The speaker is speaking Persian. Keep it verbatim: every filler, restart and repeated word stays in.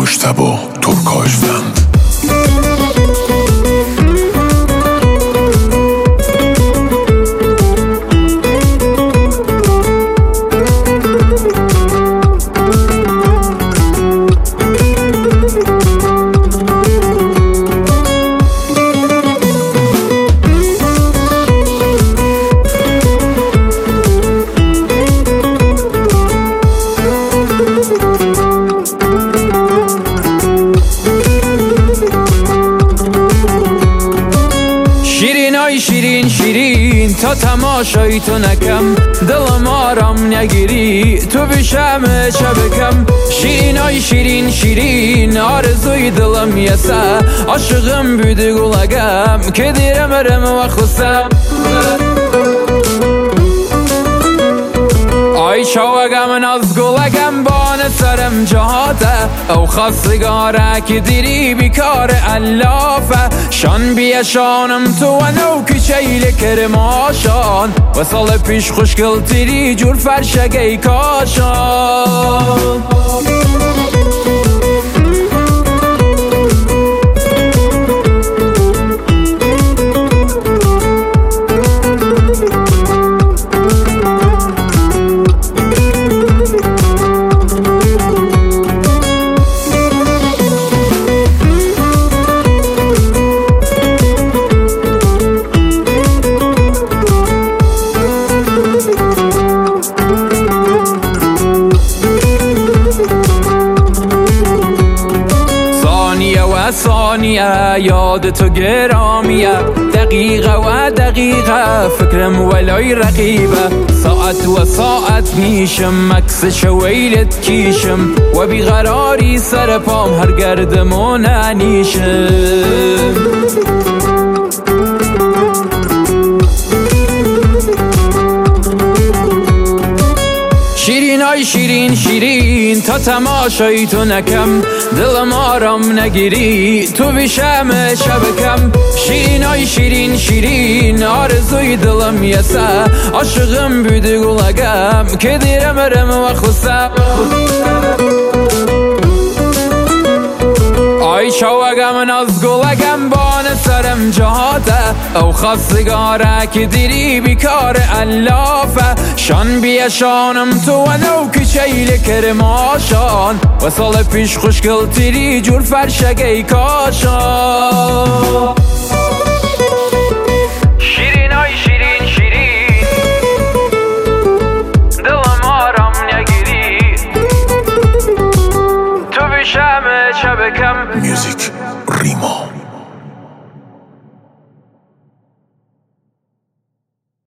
مجتبی ترکاشوند. شیرین شیرین تا تماشای تو نکم، دلم آرام نگیری تو بشم شبکم. شیرین ای شیرین شیرین آرزوی دلم یسه، عاشقم بودی گلگم که دیرم رم و خسم. ای شوگم از گلگم بان سرم جهاته، او خواستگاره که دیری بیکار علافه. شان بیشانم تو و نو که چیل کرماشان، و سال پیش خوشگل تیری جور فرشگی کاشان. ثانیه یاد تو گرامیه، دقیقه و دقیقه فکرم ولای رقیبه. ساعت و ساعت میشم عکس شویلت کیشم، و بیقراری سر پام هر گردمون انیشم. شیرین ای شیرین شیرین تا تماشای تو نکم، دلم آرام نگیری تو بشم شبکم. شیرین ای شیرین شیرین آرزوی دلم یسه، عاشقم بودی گلگم که دیرم رم و خسم. ای شوگم از گلگم بان سرم جهاته، او خواستگاره که دیری بیکار علافه. شان بیشانم تو و نو که چیل کرماشان، و سال پیش خوشگل تیری جور فرشگی کاشان. شیرین ای شیرین شیرین دلم آرام نگیری تو بشم شبکم. میوزیک